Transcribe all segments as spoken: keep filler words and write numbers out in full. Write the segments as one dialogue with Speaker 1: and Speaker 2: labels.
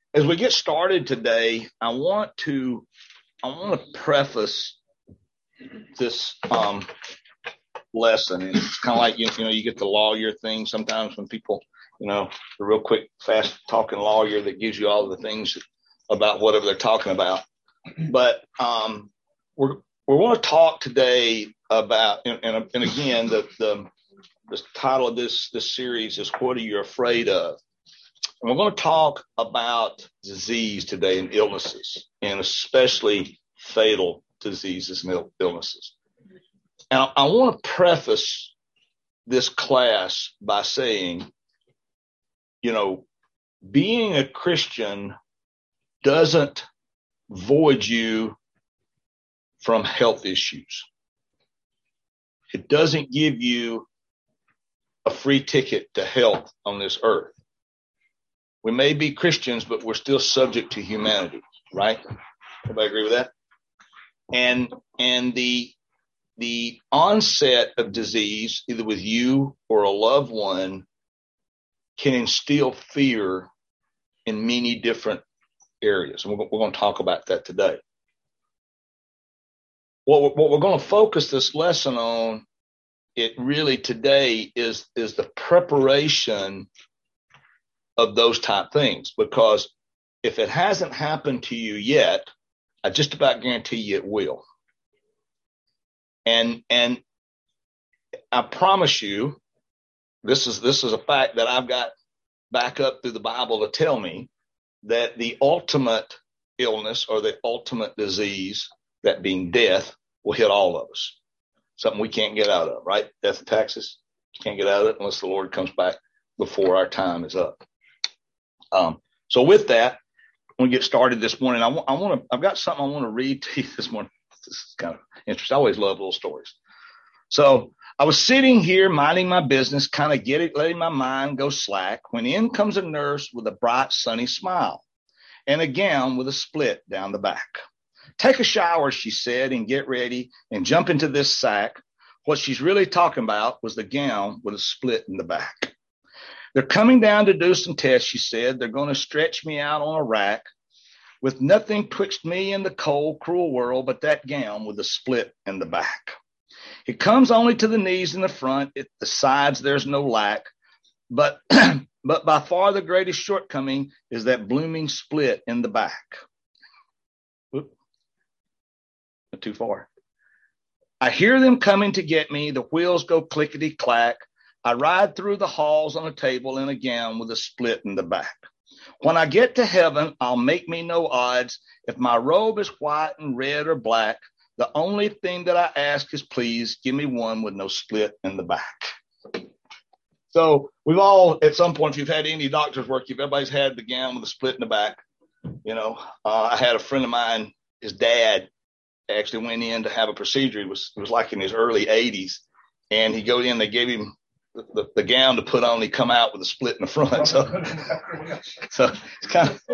Speaker 1: As we get started today, I want to I want to preface this um, lesson. And it's kind of like, you know, you get the lawyer thing sometimes when people, you know, the real quick, fast talking lawyer that gives you all the things about whatever they're talking about. But um, we're we want to talk today about, and, and, and again, the, the the title of this this series is "What Are You Afraid Of?" And we're going to talk about disease today and illnesses, and especially fatal diseases and illnesses. And I, I want to preface this class by saying, you know, being a Christian doesn't void you from health issues. It doesn't give you a free ticket to health on this earth. We may be Christians, but we're still subject to humanity, right? Everybody agree with that? And and the the onset of disease, either with you or a loved one, can instill fear in many different areas. And we're, we're going to talk about that today. What we're, what we're going to focus this lesson on, it really today is, is the preparation of those type things, because if it hasn't happened to you yet, I just about guarantee you it will. And and I promise you, this is this is a fact that I've got back up through the Bible to tell me that the ultimate illness or the ultimate disease, that being death, will hit all of us. Something we can't get out of, right? Death and taxes. You can't get out of it unless the Lord comes back before our time is up. Um, so with that, when we get started this morning, I, w- I want to, I've got something I want to read to you this morning. This is kind of interesting. I always love little stories. So I was sitting here minding my business, kind of getting, letting my mind go slack, when in comes a nurse with a bright, sunny smile and a gown with a split down the back. "Take a shower," she said, "and get ready and jump into this sack." What she's really talking about was the gown with a split in the back. "They're coming down to do some tests," she said. "They're going to stretch me out on a rack with nothing twixt me and the cold, cruel world but that gown with a split in the back. It comes only to the knees in the front. At the sides, there's no lack. But, but by far the greatest shortcoming is that blooming split in the back." Oop, not too far. "I hear them coming to get me. The wheels go clickety clack. I ride through the halls on a table in a gown with a split in the back. When I get to heaven, I'll make me no odds if my robe is white and red or black. The only thing that I ask is, please give me one with no split in the back." So we've all, at some point, if you've had any doctor's work, if everybody's had the gown with a split in the back. You know, uh, I had a friend of mine, his dad actually went in to have a procedure. It was, it was like in his early eighties. And he go in, they gave him The, the, the gown to put on, he come out with a split in the front. So, so it's kind of,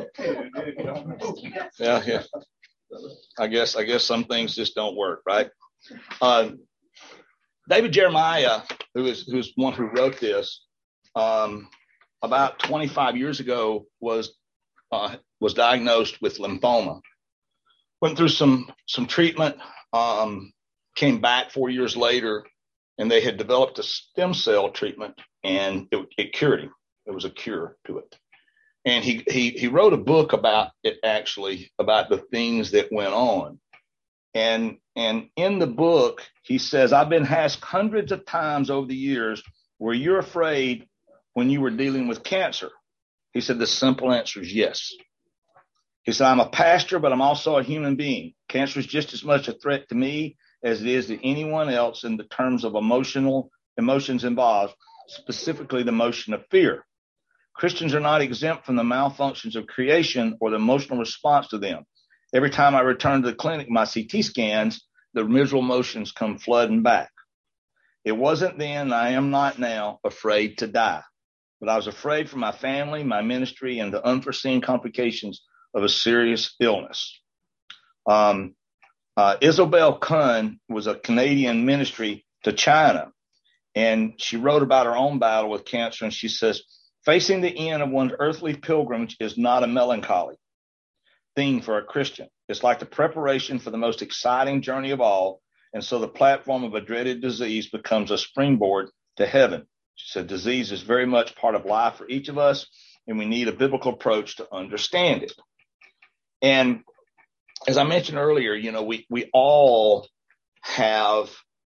Speaker 1: yeah, yeah. I guess, I guess some things just don't work, right? Uh, David Jeremiah, who is, who's one who wrote this, um, about twenty-five years ago was, uh, was diagnosed with lymphoma. Went through some, some treatment, um, came back four years later, and they had developed a stem cell treatment, and it, it cured him. There was a cure to it. And he, he, he wrote a book about it, actually, about the things that went on. And, and in the book, he says, "I've been asked hundreds of times over the years, were you afraid when you were dealing with cancer?" He said, "The simple answer is yes." He said, "I'm a pastor, but I'm also a human being. Cancer is just as much a threat to me as it is to anyone else in the terms of emotional emotions involved, specifically the emotion of fear. Christians are not exempt from the malfunctions of creation or the emotional response to them. Every time I return to the clinic, my C T scans, the miserable emotions come flooding back. It wasn't then, I am not now, afraid to die. But I was afraid for my family, my ministry, and the unforeseen complications of a serious illness." Um, uh, Isabel Kuhn was a Canadian ministry to China, and she wrote about her own battle with cancer. And she says, Facing the end of one's earthly pilgrimage is not a melancholy thing for a Christian. It's like the preparation for the most exciting journey of all. And so the platform of a dreaded disease becomes a springboard to heaven. She said, disease is very much part of life for each of us, and we need a biblical approach to understand it. And as I mentioned earlier, you know, we, we all have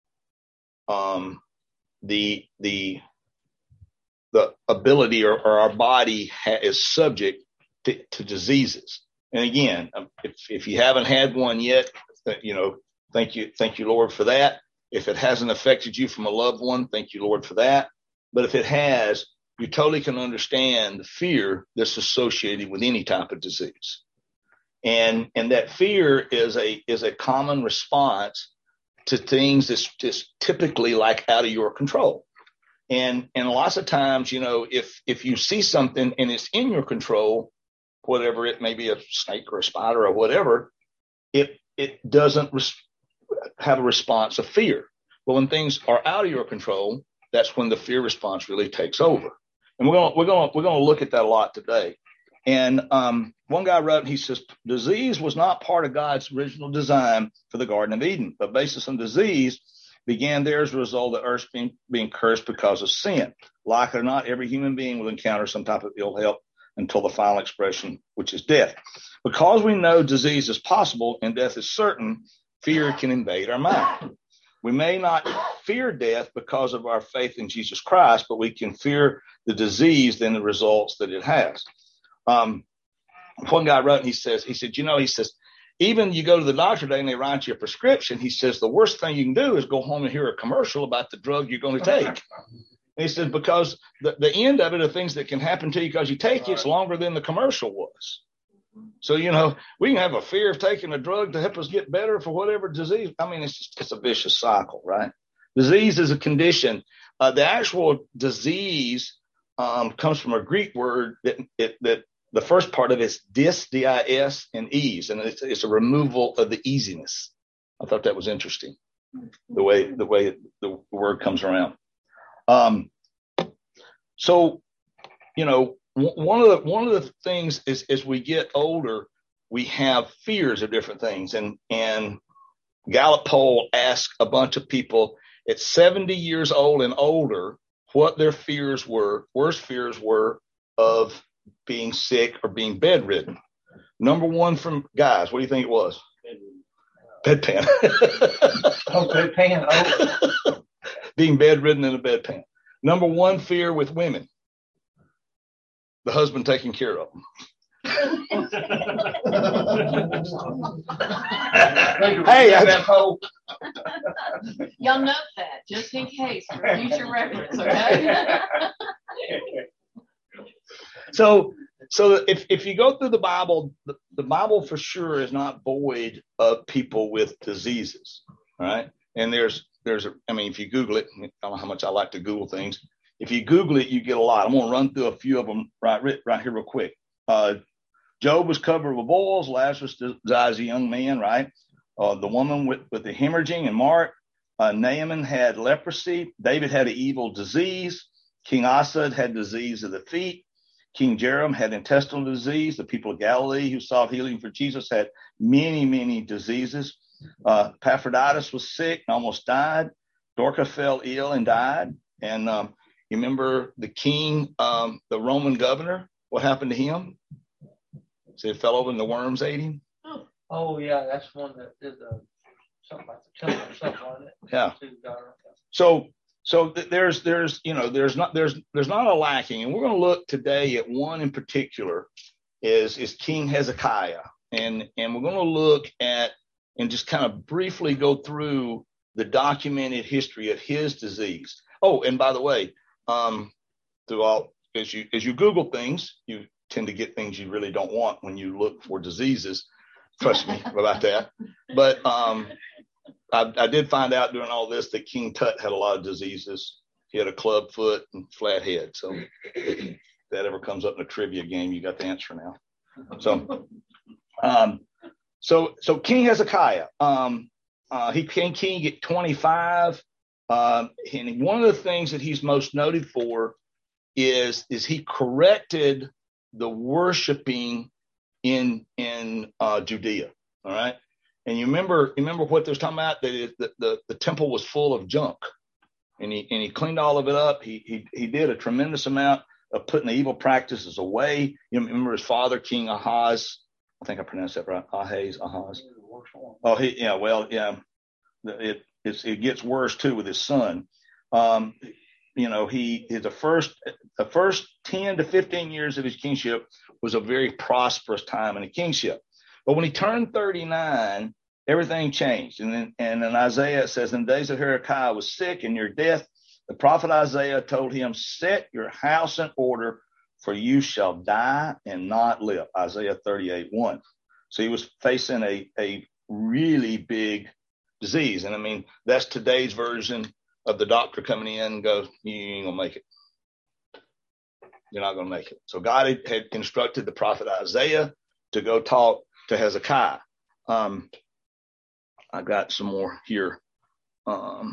Speaker 1: um, the, the, the ability or, or our body ha- is subject to, to diseases. And again, if, if you haven't had one yet, you know, thank you. Thank you, Lord, for that. If it hasn't affected you from a loved one, thank you, Lord, for that. But if it has, you totally can understand the fear that's associated with any type of disease. And, and that fear is a, is a common response to things that's just typically like out of your control. And, and lots of times, you know, if, if you see something and it's in your control, whatever it may be, a snake or a spider or whatever, it, it doesn't res- have a response of fear. But when things are out of your control, that's when the fear response really takes over. And we're going to, we're going to, we're going to look at that a lot today. And um, one guy wrote, he says, disease was not part of God's original design for the Garden of Eden, but basis on disease began there as a result of the earth being, being cursed because of sin. Like it or not, every human being will encounter some type of ill health until the final expression, which is death. Because we know disease is possible and death is certain, fear can invade our mind. We may not fear death because of our faith in Jesus Christ, but we can fear the disease and the results that it has. Um, one guy wrote, and he says, he said, you know, he says, even you go to the doctor today and they write you a prescription. He says, the worst thing you can do is go home and hear a commercial about the drug you're going to take. And he said, because the, the end of it are things that can happen to you because you take it, it's longer than the commercial was. So, you know, we can have a fear of taking a drug to help us get better for whatever disease. I mean, it's just, it's a vicious cycle, right? Disease is a condition. Uh, the actual disease um, comes from a Greek word that, it, that the first part of it is dis, D I S, and ease. And it's, it's a removal of the easiness. I thought that was interesting, the way, the way the word comes around. Um, so, you know, one of the, one of the things is, as we get older, we have fears of different things. And, and Gallup poll asked a bunch of people at seventy years old and older what their fears were, worst fears were of being sick or being bedridden. Number one from guys, what do you think it was? Bedpan.
Speaker 2: Oh, bedpan. Oh.
Speaker 1: Being bedridden in a bedpan. Number one fear with women, the husband taking care of them. Hey, I,
Speaker 3: y'all note that just in case for future reference, okay?
Speaker 1: so, so if if you go through the Bible, the, the Bible for sure is not void of people with diseases, right? And there's there's a, I mean, if you Google it, I don't know how much I like to Google things. If you Google it, you get a lot. I'm going to run through a few of them right right here real quick. Uh, Job was covered with boils. Lazarus died as a young man, right? Uh, the woman with, with the hemorrhaging and Mark. Uh, Naaman had leprosy. David had an evil disease. King Asa had disease of the feet. King Jeroboam had intestinal disease. The people of Galilee who sought healing for Jesus had many, many diseases. Uh, Epaphroditus was sick and almost died. Dorcas fell ill and died. And um, you remember the king, um, the Roman governor, what happened to him? So he fell over and the worms ate him.
Speaker 2: Oh, yeah, that's one that did uh, something about the temple or something like that.
Speaker 1: Yeah. So, so th- there's, there's, you know, there's not, there's, there's not a lacking. And we're going to look today at one in particular is, is King Hezekiah. And, and we're going to look at and just kind of briefly go through the documented history of his disease. Oh, and by the way, um, through all, as you, as you Google things, you tend to get things you really don't want when you look for diseases. Trust me about that. But um, I, I did find out during all this that King Tut had a lot of diseases. He had a club foot and flat head. So if that ever comes up in a trivia game, you got the answer now. So, um, so, so King Hezekiah, um, uh, he became king at twenty-five. Um, and one of the things that he's most noted for is, is he corrected the worshiping in in uh, Judea. All right. And you remember, you remember what they was talking about? That it, the, the, the temple was full of junk. And he and he cleaned all of it up. He he he did a tremendous amount of putting the evil practices away. You remember his father, King Ahaz. I think I pronounced that right. Ahaz, Ahaz. Oh, he yeah. Well, yeah. It it's, it gets worse too with his son. Um, you know, he the first the first ten to fifteen years of his kingship was a very prosperous time in the kingship. But when he turned thirty-nine, everything changed. And then, and in Isaiah, it says, in the days of Hezekiah was sick and near death, the prophet Isaiah told him, set your house in order, for you shall die and not live. Isaiah thirty-eight one. So he was facing a, a really big disease. And I mean, that's today's version of the doctor coming in and goes, you ain't gonna make it. You're not gonna make it. So God had, had instructed the prophet Isaiah to go talk to Hezekiah. Um, I got some more here. Um,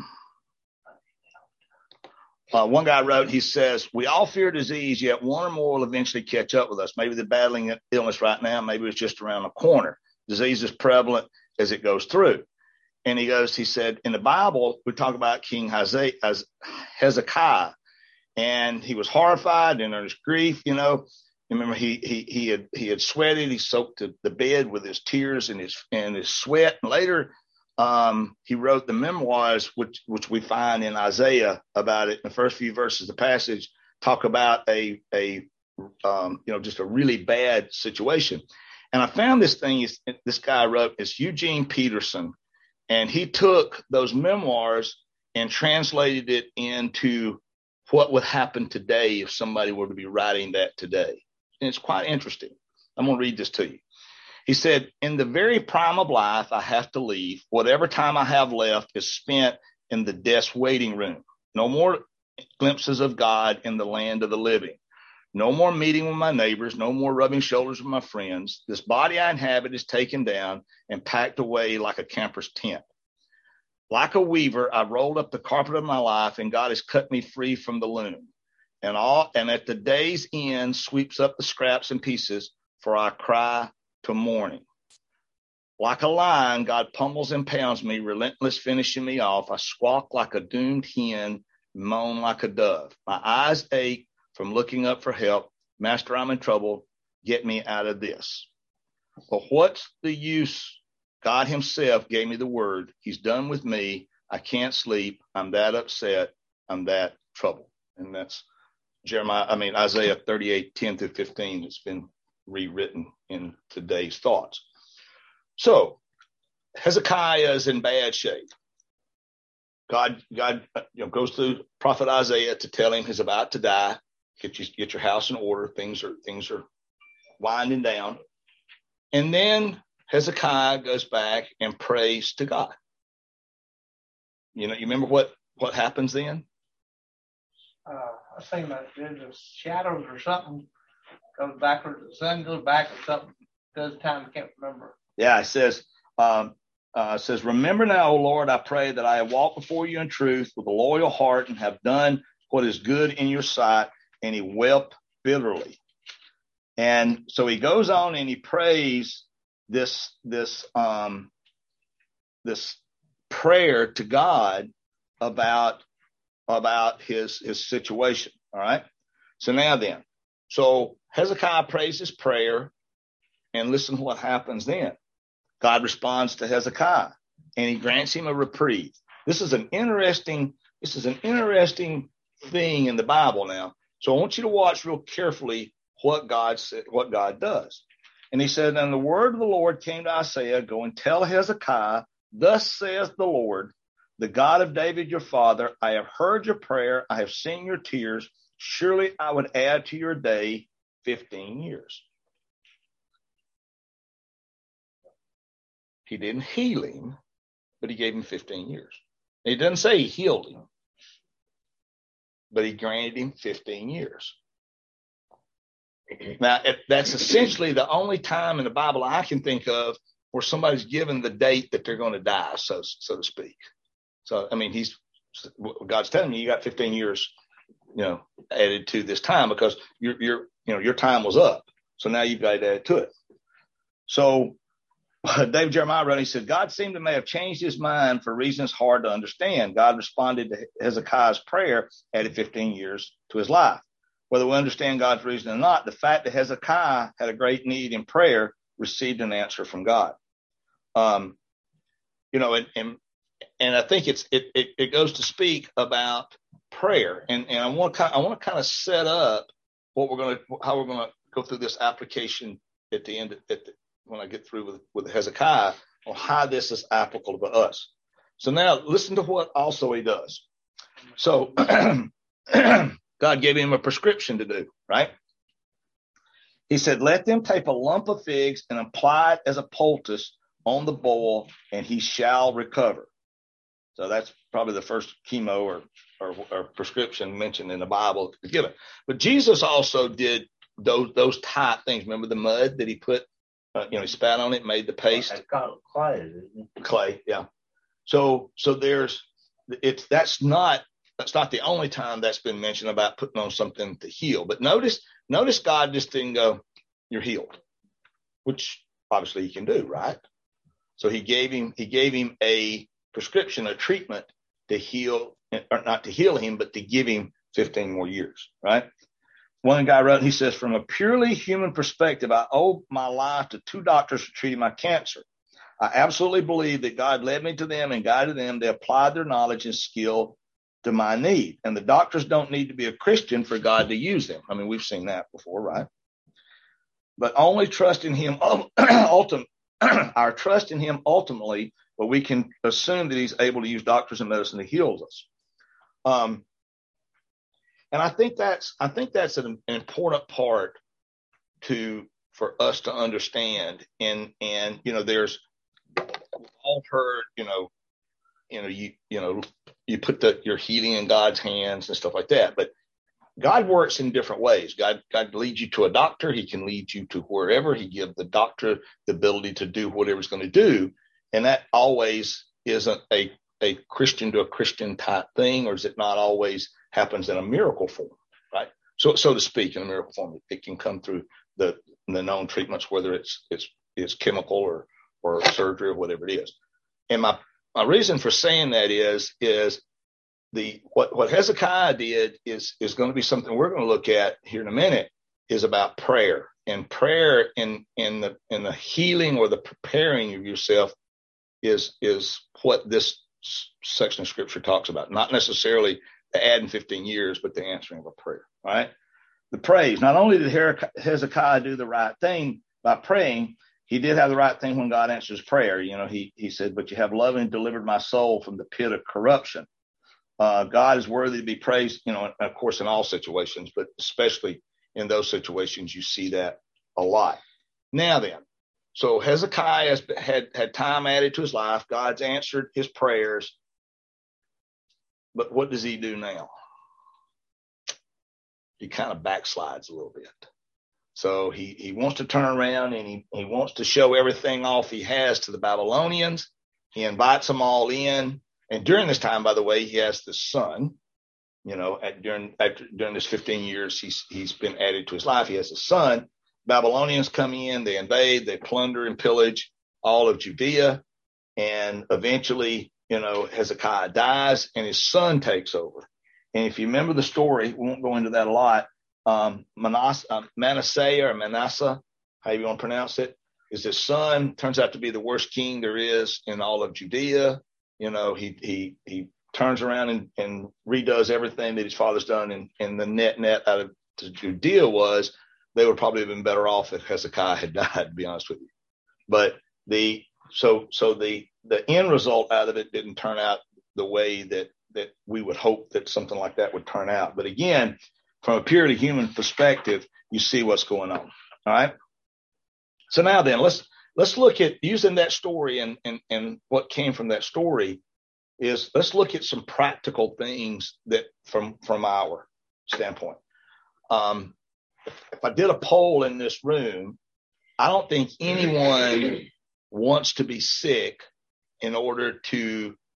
Speaker 1: uh, one guy wrote, he says, we all fear disease, yet one or more will eventually catch up with us. Maybe they're battling an illness right now. Maybe it's just around the corner. Disease is prevalent as it goes through. And he goes, he said, in the Bible, we talk about King Hezekiah, and he was horrified and in his grief, you know. Remember, he he he had he had sweated. He soaked the, the bed with his tears and his and his sweat. And later, um, he wrote the memoirs, which which we find in Isaiah about it. In the first few verses of the passage, talk about a a um, you know just a really bad situation. And I found this thing. This guy wrote, it's Eugene Peterson, and he took those memoirs and translated it into what would happen today if somebody were to be writing that today. And it's quite interesting. I'm going to read this to you. He said, in the very prime of life, I have to leave. Whatever time I have left is spent in the death's waiting room. No more glimpses of God in the land of the living. No more meeting with my neighbors. No more rubbing shoulders with my friends. This body I inhabit is taken down and packed away like a camper's tent. Like a weaver, I've rolled up the carpet of my life, and God has cut me free from the loom. And all, and at the day's end sweeps up the scraps and pieces, for I cry to morning. Like a lion, God pummels and pounds me, relentless finishing me off. I squawk like a doomed hen, moan like a dove. My eyes ache from looking up for help. Master, I'm in trouble. Get me out of this. But what's the use? God himself gave me the word. He's done with me. I can't sleep. I'm that upset. I'm that troubled. And that's Jeremiah, I mean, Isaiah thirty-eight, ten through fifteen. It's been rewritten in today's thoughts. So Hezekiah is in bad shape. God, God, you know, goes through prophet Isaiah to tell him he's about to die. Get you, get your house in order. Things are, things are winding down. And then Hezekiah goes back and prays to God. You know, you remember what, what happens then?
Speaker 2: Uh, I think that there's the shadows or something goes backwards. The sun goes back or something. Does time? I can't remember.
Speaker 1: Yeah, it says, um, uh, it says, remember now, O Lord, I pray that I have walked before you in truth with a loyal heart and have done what is good in your sight. And he wept bitterly. And so he goes on and he prays this, this, um, this prayer to God about about his, his situation. All right. So now then, so Hezekiah prays his prayer, and listen to what happens then. God responds to Hezekiah, and he grants him a reprieve. This is an interesting, this is an interesting thing in the Bible now. So I want you to watch real carefully what God said, what God does. And he said, and the word of the Lord came to Isaiah, go and tell Hezekiah, thus says the Lord, the God of David, your father, I have heard your prayer. I have seen your tears. Surely I would add to your day fifteen years. He didn't heal him, but he gave him fifteen years. He doesn't say he healed him, but he granted him fifteen years. Now, that's essentially the only time in the Bible I can think of where somebody's given the date that they're going to die, so, so to speak. So, I mean, he's God's telling me you got fifteen years you know, added to this time because your, your, you know, your time was up. So now you've got to add to it. So David Jeremiah wrote, he said, God seemed to may have changed his mind for reasons hard to understand. God responded to Hezekiah's prayer, added fifteen years to his life. Whether we understand God's reason or not, the fact that Hezekiah had a great need in prayer received an answer from God. Um, you know, and, and, and I think it's, it, it, it goes to speak about prayer. And, and I want to, I want to kind of set up what we're going to, how we're going to go through this application at the end, at the, when I get through with, with Hezekiah, on how this is applicable to us. So now listen to what also he does. So God gave him a prescription to do, right? He said, let them take a lump of figs and apply it as a poultice on the boil, and he shall recover. So that's probably the first chemo or, or, or prescription mentioned in the Bible given. But Jesus also did those, those type things. Remember the mud that he put? Uh, you know, he spat on it, made the paste.
Speaker 4: It's called clay, isn't it?
Speaker 1: Clay, yeah. So, so there's, it's, that's not, that's not the only time that's been mentioned about putting on something to heal. But notice, notice God just didn't go, you're healed, which obviously he can do, right? So he gave him, he gave him a prescription, a treatment to heal, or not to heal him, but to give him fifteen more years, right? One guy wrote, he says, from a purely human perspective, I owe my life to two doctors for treating my cancer. I absolutely believe that God led me to them and guided them. They applied their knowledge and skill to my need. And the doctors don't need to be a Christian for God to use them. I mean, we've seen that before, right? But only trust in him, ultimately, our trust in him ultimately, but we can assume that he's able to use doctors and medicine to heal us. Um, And I think that's, I think that's an, an important part to, for us to understand. And, and, you know, there's, we've all heard, you know, you know, you, you know, you put the, your healing in God's hands and stuff like that, but God works in different ways. God, God leads you to a doctor. He can lead you to wherever. He gives the doctor the ability to do whatever he's going to do. And that always isn't a, a Christian to a Christian type thing, or is it not always happens in a miracle form, right? So, so to speak, in a miracle form, it can come through the, the known treatments, whether it's, it's, it's chemical or, or surgery or whatever it is. And my, my reason for saying that is, is the, what, what Hezekiah did is, is going to be something we're going to look at here in a minute, is about prayer. And prayer in, in the, in the healing or the preparing of yourself is, is what this section of scripture talks about. Not necessarily the adding fifteen years, but the answering of a prayer, right? The praise. Not only did Hezekiah do the right thing by praying, he did have the right thing when God answers prayer. You know, he, he said, but you have loved and delivered my soul from the pit of corruption. Uh, God is worthy to be praised, you know, of course, in all situations, but especially in those situations, you see that a lot. Now then, so Hezekiah has had, had time added to his life. God's answered his prayers. But what does he do now? He kind of backslides a little bit. So he, he wants to turn around and he, he wants to show everything off he has to the Babylonians. He invites them all in. And during this time, by the way, he has the son, you know, at, during, after, during this fifteen years, he's, he's been added to his life. He has a son. Babylonians come in, they invade, they plunder and pillage all of Judea. And eventually, you know, Hezekiah dies and his son takes over. And if you remember the story, we won't go into that a lot. Um, Manasseh, uh, Manasseh or Manasseh, however you want to pronounce it, is his son, turns out to be the worst king there is in all of Judea. You know, he, he, he turns around and, and redoes everything that his father's done. And, and the net net out of Judea was they would probably have been better off if Hezekiah had died, to be honest with you. But the, so, so the, the end result out of it didn't turn out the way that, that we would hope that something like that would turn out. But again, from a purely human perspective, you see what's going on. All right. So now then let's, let's look at using that story and, and, and what came from that story is let's look at some practical things that from, from our standpoint. Um, if, if I did a poll in this room, I don't think anyone wants to be sick in order to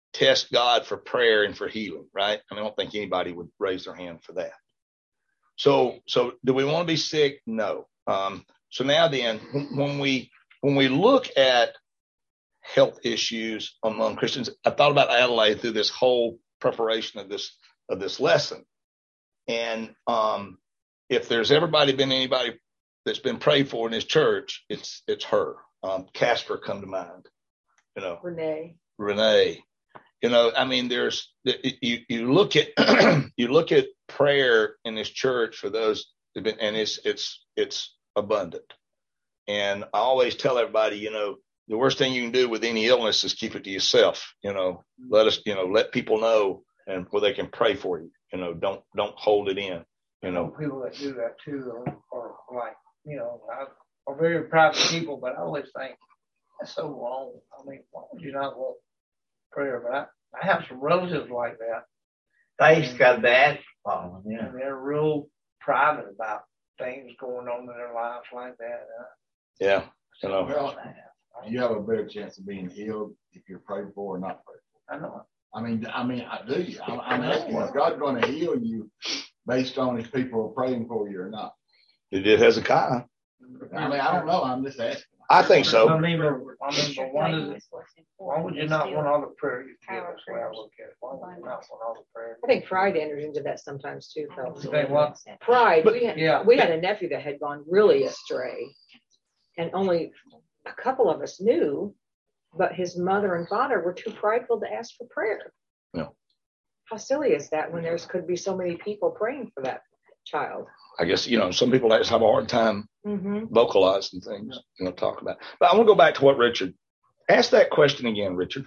Speaker 1: test God for prayer and for healing, right? I mean, I don't think anybody would raise their hand for that. So, so do we want to be sick? No. Um, so now then, when we when we look at health issues among Christians, I thought about Adelaide through this whole preparation of this of this lesson. And um, if there's everybody been anybody that's been prayed for in this church, it's it's her. Um, Casper come to mind. You know,
Speaker 5: Renee.
Speaker 1: Renee. You know, I mean, there's you you look at you look at prayer in this church for those who've been, and it's it's it's abundant. And I always tell everybody, you know, the worst thing you can do with any illness is keep it to yourself. You know, let us, you know, let people know, and where they can pray for you. You know, don't don't hold it in. You know,
Speaker 2: people that do that too are, are like, you know, are very private people, but I always think that's so wrong. I mean, why would you not want prayer? But I, I have some relatives like that.
Speaker 4: They's got that problem, yeah.
Speaker 2: And they're real private about things going on in their lives like that. Uh,
Speaker 1: yeah, you know.
Speaker 6: Well, you have a better chance of being healed if you're prayed for or not prayed for.
Speaker 2: I know.
Speaker 6: I mean, I mean, I do. I'm, I'm asking, is God going to heal you based on if people are praying for you or not?
Speaker 1: He did Hezekiah.
Speaker 6: I mean, I don't know. I'm just asking.
Speaker 1: I think so.
Speaker 2: I mean, I mean, but one is, why would you not want all the prayer you give? That's the way I look at it. Why would you not want all the prayer?
Speaker 5: I think pride enters into that sometimes too, fellas.
Speaker 2: You think what?
Speaker 5: Pride.
Speaker 1: But,
Speaker 5: we had
Speaker 2: yeah.
Speaker 5: we had a nephew that had gone really astray, and only a couple of us knew, but his mother and father were too prideful to ask for prayer.
Speaker 1: Yeah.
Speaker 5: How silly is that when there's could be so many people praying for that child?
Speaker 1: I guess, you know, some people just have a hard time
Speaker 5: Mm-hmm.
Speaker 1: vocalizing things, you know, talk about. But I want to go back to what Richard asked that question again, Richard.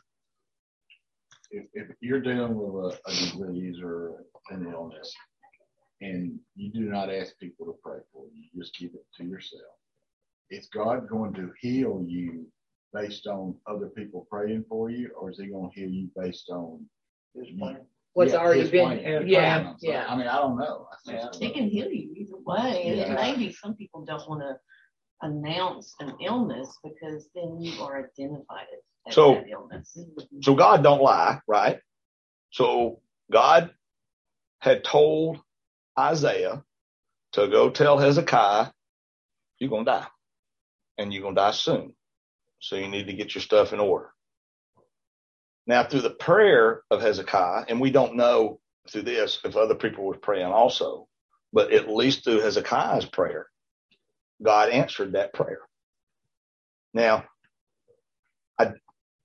Speaker 6: If, if you're dealing with a, a disease or an illness, and you do not ask people to pray for you, you just keep it to yourself. Is God going to heal you based on other people praying for you, or is He going to heal you based on
Speaker 2: His
Speaker 6: you?
Speaker 2: plan.
Speaker 5: What's
Speaker 6: Yeah,
Speaker 5: already
Speaker 6: His
Speaker 5: been,
Speaker 6: plan.
Speaker 5: yeah,
Speaker 6: So,
Speaker 5: yeah.
Speaker 6: I mean, I don't know. I think
Speaker 2: Yeah.
Speaker 6: so.
Speaker 3: It can heal you either way. And
Speaker 6: Yeah.
Speaker 3: maybe some people don't want to announce an illness because then you are identified as
Speaker 1: So-
Speaker 3: that illness.
Speaker 1: So God don't lie, right? So God had told Isaiah to go tell Hezekiah, you're going to die, and you're going to die soon. So you need to get your stuff in order. Now, through the prayer of Hezekiah, and we don't know through this if other people were praying also, but at least through Hezekiah's prayer, God answered that prayer. Now, I I'll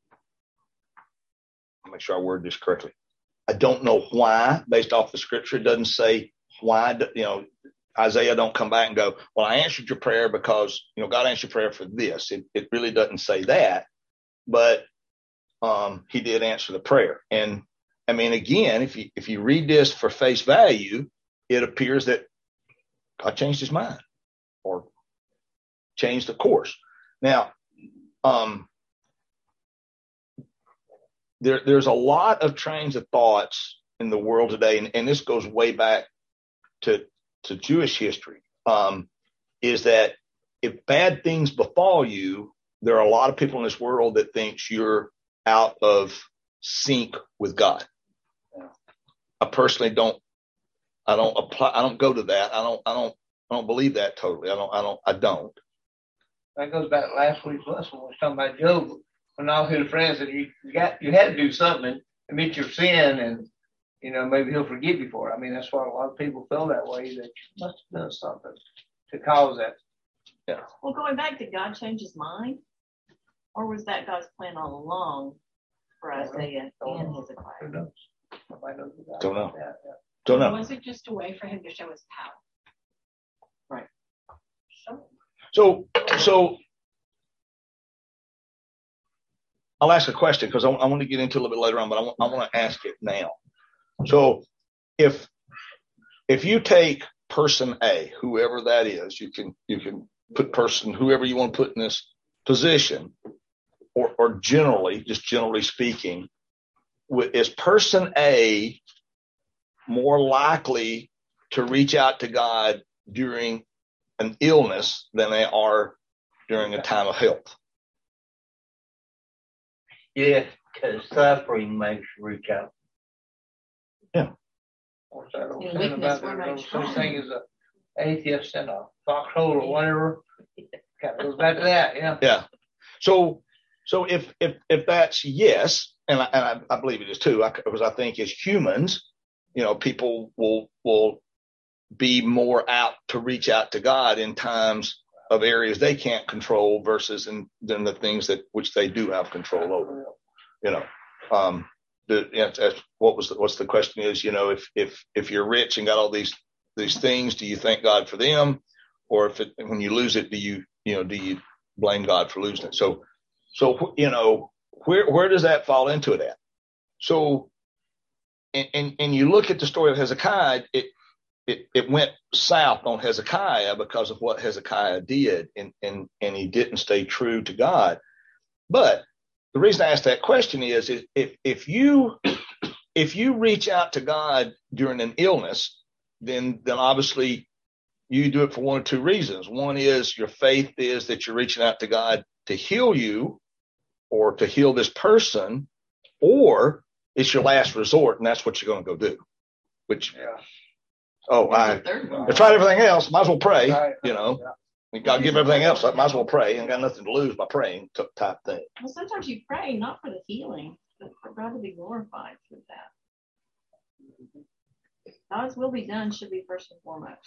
Speaker 1: make sure I word this correctly. I don't know why, based off the scripture, it doesn't say why, you know, Isaiah don't come back and go, well, I answered your prayer because, you know, God answered your prayer for this. It, it really doesn't say that, but um, he did answer the prayer. And I mean, again, if you, if you read this for face value, it appears that God changed his mind or changed the course. Now, um, there, there's a lot of trains of thoughts in the world today, and, and this goes way back to, to Jewish history, um, is that if bad things befall you, there are a lot of people in this world that thinks you're out of sync with God. I personally don't, I don't apply, I don't go to that. I don't, I don't, I don't believe that totally. I don't, I don't, I don't.
Speaker 2: That goes back to last week's lesson when we was talking about Job. When all his friends said you, you got, you had to do something, admit your sin, and you know maybe he'll forgive you for it. I mean, that's why a lot of people feel that way, that you must have done something to cause that.
Speaker 1: Yeah.
Speaker 3: Well, going back, did God change his mind? Or was that God's plan all along for Isaiah and
Speaker 2: Who
Speaker 3: Hezekiah?
Speaker 2: knows? Nobody knows about
Speaker 1: Don't know.
Speaker 2: that. Yeah.
Speaker 1: Don't know.
Speaker 7: Was it just a way for him to show his power?
Speaker 3: Right.
Speaker 1: So, so I'll ask a question because I, I want to get into it a little bit later on, but I want, I want to ask it now. So if, if you take person A, whoever that is, you can, you can put person, whoever you want to put in this position, or, or generally, just generally speaking, is person A more likely to reach out to God during an illness than they are during a time of health?
Speaker 4: Yes. Because suffering makes you reach out.
Speaker 2: What's that old
Speaker 3: In
Speaker 2: saying
Speaker 3: weakness,
Speaker 2: about
Speaker 3: we're
Speaker 2: there?
Speaker 3: made
Speaker 2: No such
Speaker 3: strong.
Speaker 2: thing as a atheist in a foxhole or whatever. Kind of goes back to that, yeah.
Speaker 1: Yeah. So, so if if if that's yes, and I, and I, I believe it is too, because I, I think as humans, you know, people will will be more out to reach out to God in times of areas they can't control versus in than the things that which they do have control over. You know, um, the you know, that's what was the, what's the question is, you know, if if if you're rich and got all these these things, do you thank God for them, or if it, when you lose it, do you you know do you blame God for losing it? So so you know where where does that fall into it at? So and and, and you look at the story of Hezekiah, it. It, it went south on Hezekiah because of what Hezekiah did, and, and, and he didn't stay true to God. But the reason I asked that question is, is if, if you if you reach out to God during an illness, then then obviously you do it for one or two reasons. One is your faith is that you're reaching out to God to heal you or to heal this person, or it's your last resort, and that's what you're going to go do, which
Speaker 2: Yeah.
Speaker 1: Oh, I, I tried everything else. Might as well pray, you know. You got to give everything else up. Might as well pray. Ain't got nothing to lose by praying type thing.
Speaker 3: Well, sometimes you pray not for the healing, but for God to be glorified through that. God's will be done should be first and foremost.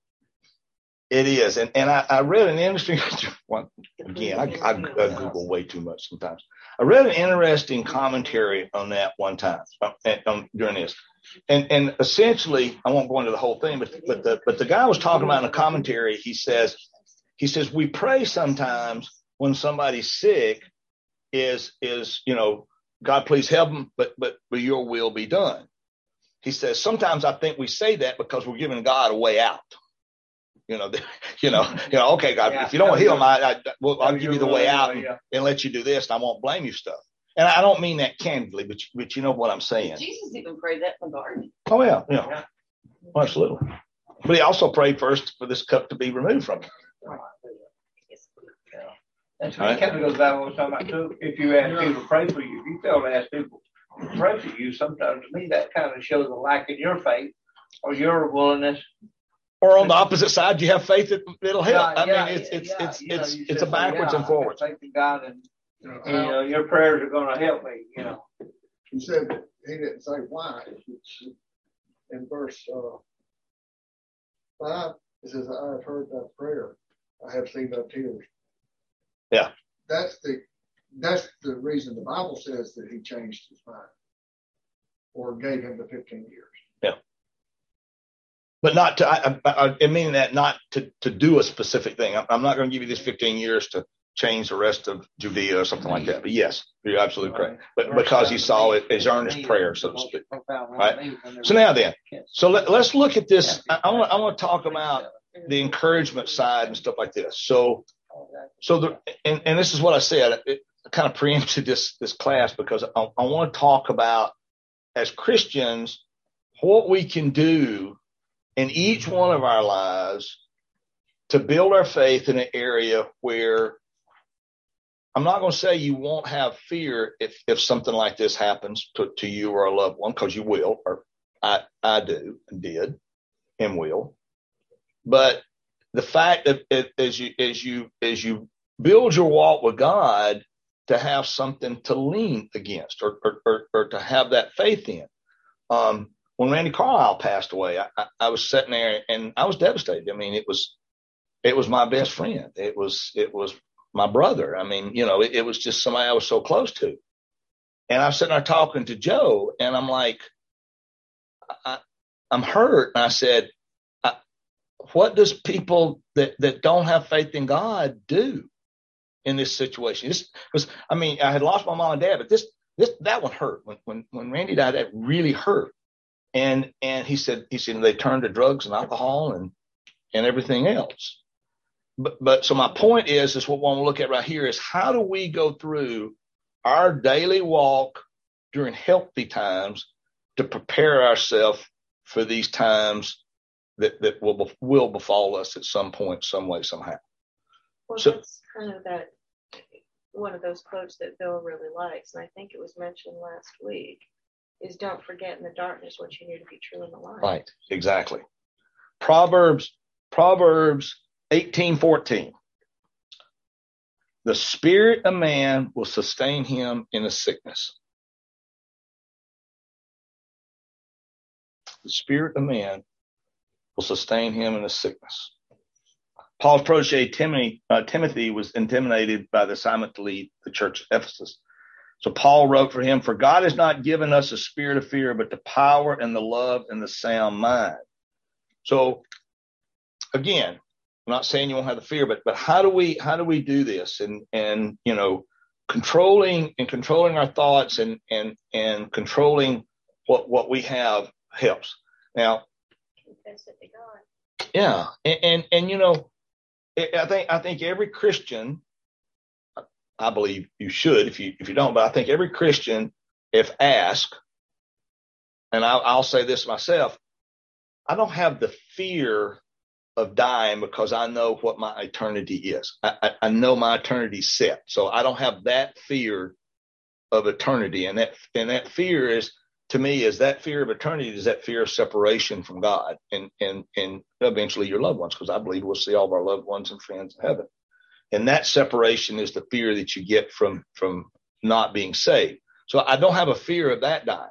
Speaker 1: It is. And and I, I read an interesting, one, again, I, I, I Google way too much sometimes. I read an interesting commentary on that one time uh, um, during this. And and essentially, I won't go into the whole thing, but but the but the guy was talking about in the commentary. He says he says we pray sometimes when somebody's sick is is you know God please help them, but but but your will be done. He says sometimes I think we say that because we're giving God a way out. You know, you know, you know. Okay, God, yeah, if you don't want to heal them, I, I well, I'll give you the way out and, yeah. and let you do this, and I won't blame you stuff. And I don't mean that candidly, but but you know what I'm saying.
Speaker 3: Jesus even prayed that in the garden.
Speaker 1: Oh yeah, yeah, yeah. Well, absolutely. But he also prayed first for this cup to be removed from him.
Speaker 2: Right. Yeah. That's right. It kind of goes back to what I was talking about too. If you ask people to pray for you, if you fail to ask people to pray for you, sometimes to me that kind of shows a lack in your faith or your willingness.
Speaker 1: Or on the opposite side, you have faith that it'll help.
Speaker 2: Yeah,
Speaker 1: I
Speaker 2: yeah,
Speaker 1: mean, it's it's
Speaker 2: yeah,
Speaker 1: it's
Speaker 2: yeah,
Speaker 1: it's
Speaker 2: you
Speaker 1: it's a backwards
Speaker 2: yeah,
Speaker 1: and forwards.
Speaker 2: Faith in God, and you know, you know your prayers are going to help me. You know.
Speaker 8: He said he didn't say why. It's in verse uh, five, it says, "I have heard thy prayer. I have seen thy tears."
Speaker 1: Yeah.
Speaker 8: That's the that's the reason the Bible says that he changed his mind or gave him the fifteen years.
Speaker 1: Yeah. But not to, I, I, I mean that not to, to do a specific thing. I'm, I'm not going to give you this fifteen years to change the rest of Judea or something like that. But yes, you're absolutely correct. But because he saw it as earnest prayer, so to speak. Right. So now then, so let, let's look at this. I, I want I want to talk about the encouragement side and stuff like this. So, so the and, and this is what I said. It kind of preempted this this class because I, I want to talk about as Christians what we can do in each one of our lives to build our faith in an area where I'm not going to say you won't have fear if, if something like this happens to, to you or a loved one, because you will, or I, I do and did and will. But the fact that it, as you as you as you build your walk with God, to have something to lean against or or, or, or to have that faith in. Um, When Randy Carlisle passed away, I, I, I was sitting there and I was devastated. I mean, it was, it was my best friend. It was, it was my brother. I mean, you know, it, it was just somebody I was so close to. And I was sitting there talking to Joe, and I'm like, I, I'm hurt. And I said, I, what does people that, that don't have faith in God do in this situation? This was, I mean, I had lost my mom and dad, but this, this, that one hurt. When, when, when Randy died, that really hurt. And and he said he said they turned to drugs and alcohol and and everything else. But but so my point is is what we want to look at right here is how do we go through our daily walk during healthy times to prepare ourselves for these times that that will will befall us at some point, some way, somehow.
Speaker 5: Well,
Speaker 1: So,
Speaker 5: that's kind of that one of those quotes that Bill really likes, and I think it was mentioned last week, is don't forget in the darkness what you knew to be true in the light.
Speaker 1: Right, exactly. Proverbs, Proverbs eighteen fourteen. The spirit of man will sustain him in a sickness. The spirit of man will sustain him in a sickness. Paul's protege Timothy, uh, Timothy was intimidated by the assignment to lead the church at Ephesus. So Paul wrote for him, for God has not given us a spirit of fear, but the power and the love and the sound mind. So again, I'm not saying you won't have the fear, but but how do we how do we do this? And and you know, controlling and controlling our thoughts and and and controlling what what we have helps. Now, yeah, and and, and you know, I think I think every Christian, I believe you should, if you if you don't, but I think every Christian, if asked, and I'll, I'll say this myself, I don't have the fear of dying because I know what my eternity is. I, I, I know my eternity's set, so I don't have that fear of eternity, and that and that fear is, to me, is that fear of eternity is that fear of separation from God and and and eventually your loved ones, because I believe we'll see all of our loved ones and friends in heaven. And that separation is the fear that you get from, from not being saved. So I don't have a fear of that dying.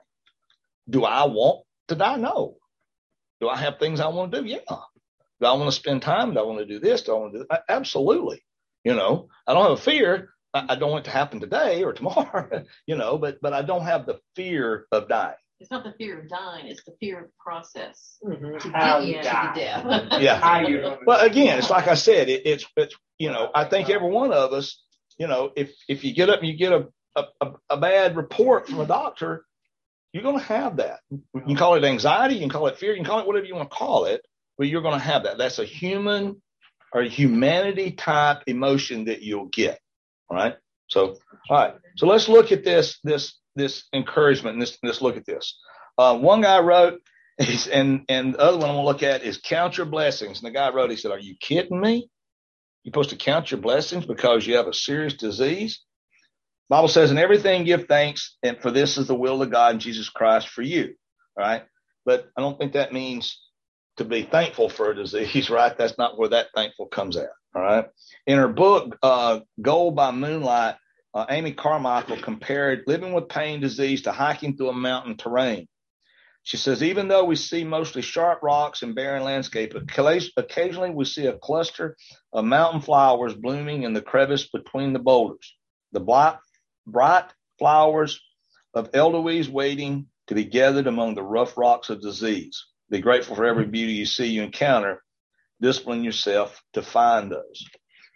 Speaker 1: Do I want to die? No. Do I have things I want to do? Yeah. Do I want to spend time? Do I want to do this? Do I want to do that? Absolutely. You know, I don't have a fear. I, I don't want it to happen today or tomorrow, you know, but, but I don't have the fear of dying.
Speaker 3: It's not the fear of dying, it's the fear of the process
Speaker 5: Mm-hmm.
Speaker 3: to
Speaker 2: How
Speaker 3: get
Speaker 2: you
Speaker 3: you
Speaker 2: die.
Speaker 3: to the death.
Speaker 1: Yeah.
Speaker 2: How you gonna
Speaker 1: Well,
Speaker 2: do
Speaker 1: again,
Speaker 2: it?
Speaker 1: it's like I said, it, it's, it's, you know, I think every one of us, you know, if, if you get up and you get a, a, a bad report from a doctor, you're going to have that. You can call it anxiety, you can call it fear, you can call it whatever you want to call it, but you're going to have that. That's a human or a humanity type emotion that you'll get. All right. So, all right. So let's look at this, this, this encouragement. And this, let's look at this. Uh, one guy wrote, he's, and, and the other one I'm going to look at is count your blessings. And the guy wrote, he said, are you kidding me? You're supposed to count your blessings because you have a serious disease? The Bible says, in everything give thanks, and for this is the will of God and Jesus Christ for you. All right. But I don't think that means to be thankful for a disease, right? That's not where that thankful comes at. All right. In her book, uh, Gold by Moonlight, uh, Amy Carmichael compared living with pain disease to hiking through a mountain terrain. She says, even though we see mostly sharp rocks and barren landscape, occasionally we see a cluster of mountain flowers blooming in the crevice between the boulders. The bright, bright flowers of Edelweiss waiting to be gathered among the rough rocks of disease. Be grateful for every beauty you see, you encounter. Discipline yourself to find those.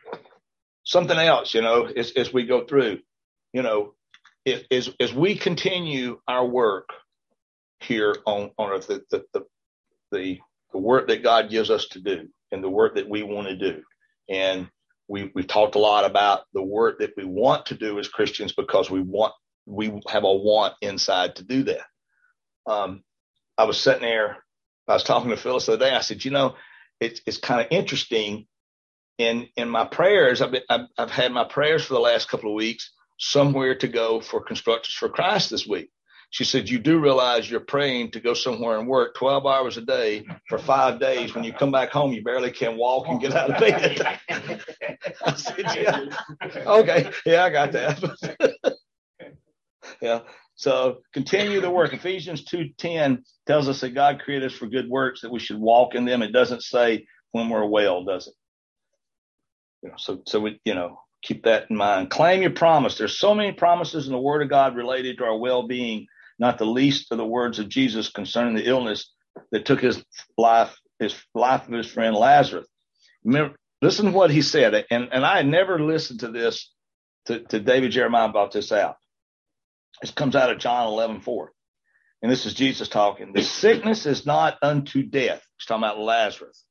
Speaker 1: Something else, you know, as, as we go through, you know, if, as, as we continue our work here on, on earth, the, the, the, the, the work that God gives us to do and the work that we want to do. And we, we've talked a lot about the work that we want to do as Christians because we want, we have a want inside to do that. Um, I was sitting there, I was talking to Phyllis the other day. I said, you know, it's, it's kind of interesting. In, in my prayers, I've, been, I've, I've had my prayers for the last couple of weeks, somewhere to go for Constructors for Christ this week. She said, you do realize you're praying to go somewhere and work twelve hours a day for five days. When you come back home, you barely can walk and get out of bed. I said, yeah. Okay. Yeah, I got that. Yeah. So continue the work. Ephesians two ten tells us that God created us for good works, that we should walk in them. It doesn't say when we're well, does it? You know, so, so we, you know, keep that in mind. Claim your promise. There's so many promises in the Word of God related to our well-being, not the least of the words of Jesus concerning the illness that took his life, his life of his friend Lazarus. Remember, listen to what he said. And, and I had never listened to this, to, to David Jeremiah brought this out. This comes out of John eleven four. And this is Jesus talking. The sickness is not unto death. He's talking about Lazarus.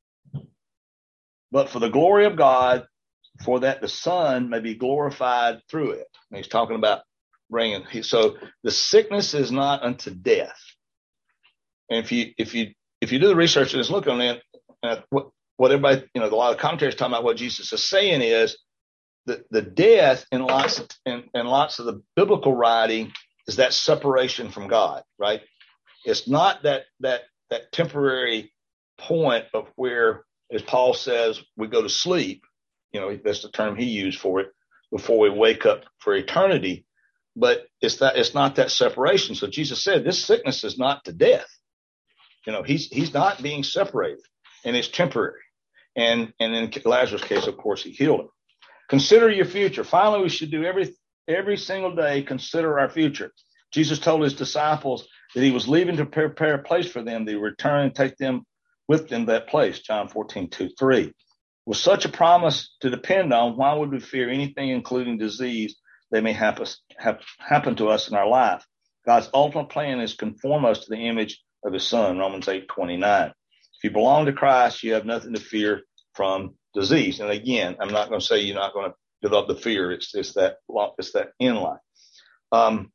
Speaker 1: But for the glory of God, for that the Son may be glorified through it. And he's talking about bringing. So the sickness is not unto death. And if you if you if you do the research and just look on it, uh, what what everybody, you know, a lot of commentaries talking about what Jesus is saying is the, the death in lots of, in, in lots of the biblical writing is that separation from God, right? It's not that that that temporary point of where, as Paul says, we go to sleep. You know, that's the term he used for it, before we wake up for eternity. But it's that it's not that separation. So Jesus said, this sickness is not to death. You know, he's he's not being separated, and it's temporary. And and in Lazarus' case, of course, he healed him. Consider your future. Finally, we should do every every single day. Consider our future. Jesus told his disciples that he was leaving to prepare a place for them. They would return and take them with them to that place. John fourteen, two, three. With such a promise to depend on, why would we fear anything, including disease, that may happen, have, happen to us in our life? God's ultimate plan is to conform us to the image of his son, Romans eight, twenty-nine. If you belong to Christ, you have nothing to fear from disease. And again, I'm not going to say you're not going to develop the fear. It's, it's that, it's that in line. Um,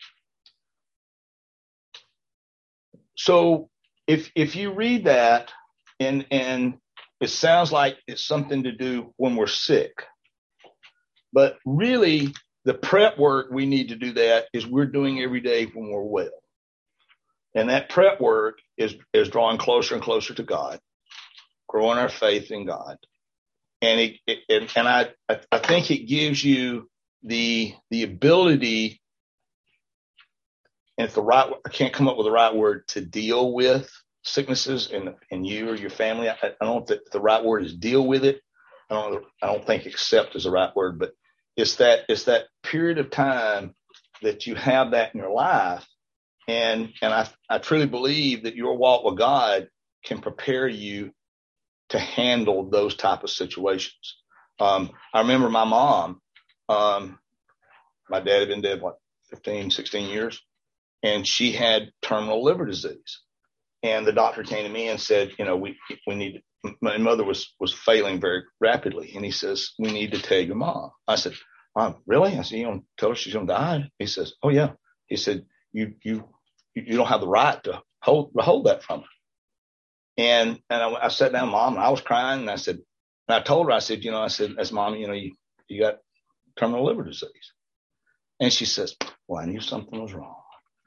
Speaker 1: so if, if you read that and, and it sounds like it's something to do when we're sick, but really the prep work we need to do that is we're doing every day when we're well. And that prep work is, is drawing closer and closer to God, growing our faith in God. And it, it and I, I think it gives you the, the ability, and if the right, I can't come up with the right word, to deal with sicknesses in, in you or your family. I, I don't think the right word is deal with it. I don't, I don't think accept is the right word, but it's that, it's that period of time that you have that in your life. And, and I, I truly believe that your walk with God can prepare you to handle those type of situations. Um, I remember my mom, um, my dad had been dead, what, fifteen, sixteen years, and she had terminal liver disease. And the doctor came to me and said, you know, we, we need, my mother was, was failing very rapidly. And he says, we need to tell your mom. I said, Mom, really? I said, you don't tell her she's going to die? He says, oh yeah. He said, you, you, you don't have the right to hold, hold that from her. And, and I, I sat down, Mom, and I was crying, and I said, and I told her, I said, you know, I said, as Mom, you know, you, you got terminal liver disease. And she says, well, I knew something was wrong.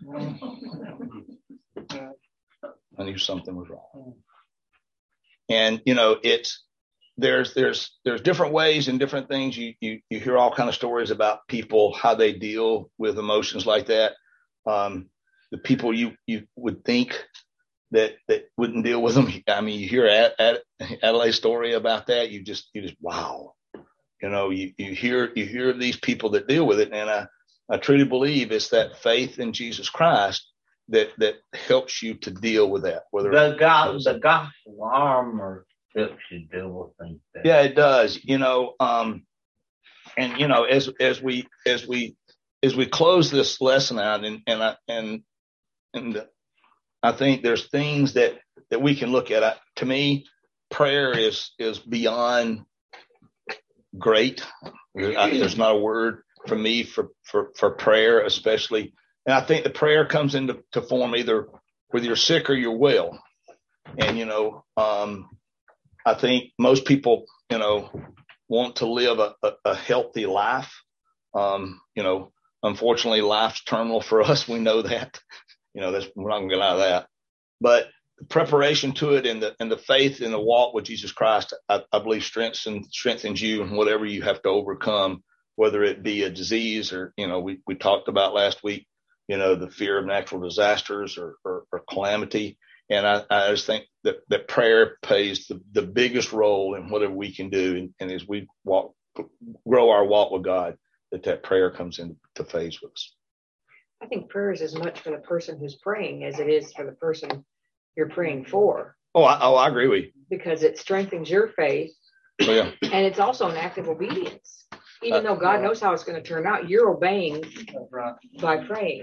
Speaker 1: I knew something was wrong. And, you know, it's, there's, there's, there's different ways and different things. You, you, you hear all kind of stories about people, how they deal with emotions like that. Um, the people you, you would think that, that wouldn't deal with them. I mean, you hear Ad, Ad, Adelaide's story about that. You just, you just, wow. You know, you, you hear, you hear these people that deal with it. And I, I truly believe it's that faith in Jesus Christ that, that helps you to deal with that. Whether
Speaker 4: the God, the gospel armor helps you deal with things. That.
Speaker 1: Yeah, it does. You know, um, and you know, as, as we, as we, as we close this lesson out, and, and I, and, and I think there's things that, that we can look at. I, to me, prayer is, is beyond great. I, there's not a word for me for, for, for prayer, especially. And I think the prayer comes into to form either whether you're sick or you're well. And, you know, um, I think most people, you know, want to live a, a, a healthy life. Um, you know, unfortunately, life's terminal for us. We know that, you know, that's, we're not going to get out of that. But the preparation to it and the, and the faith in the walk with Jesus Christ, I, I believe strengthens, strengthens you in whatever you have to overcome, whether it be a disease or, you know, we, we talked about last week, you know, the fear of natural disasters or, or, or calamity. And I, I just think that, that prayer plays the, the biggest role in whatever we can do. And, and as we walk, grow our walk with God, that that prayer comes into phase with us.
Speaker 5: I think prayer is as much for the person who's praying as it is for the person you're praying for.
Speaker 1: Oh, I, oh, I agree with you.
Speaker 5: Because it strengthens your faith.
Speaker 1: Oh, yeah.
Speaker 5: And it's also an act of obedience. Even though God knows how it's going to turn out, you're obeying
Speaker 2: right.
Speaker 5: by praying.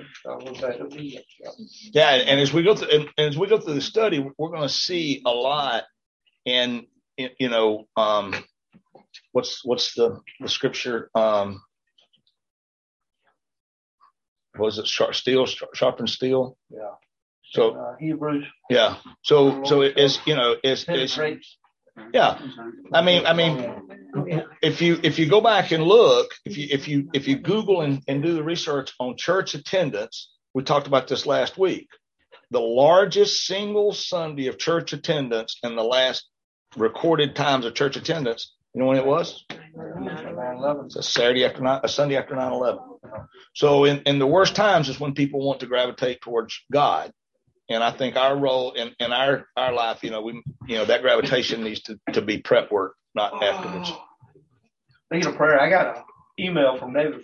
Speaker 1: Yeah, and as we go through, and, and as we go through the study, we're going to see a lot. And you know, um, what's what's the the scripture? Um, was it sharp steel, sharpen steel?
Speaker 2: Yeah.
Speaker 1: So
Speaker 2: uh, Hebrews.
Speaker 1: Yeah. So so it's you know it's, it's Yeah. I mean, I mean, if you if you go back and look, if you if you if you Google and, and do the research on church attendance, we talked about this last week. The largest single Sunday of church attendance and the last recorded times of church attendance, you know when it was? It's a Saturday after nine, a Sunday after nine eleven. So in, in the worst times is when people want to gravitate towards God. And I think our role in, in our, our life, you know, we, you know, that gravitation needs to, to be prep work, not afterwards.
Speaker 2: Speaking of prayer, I got an email from David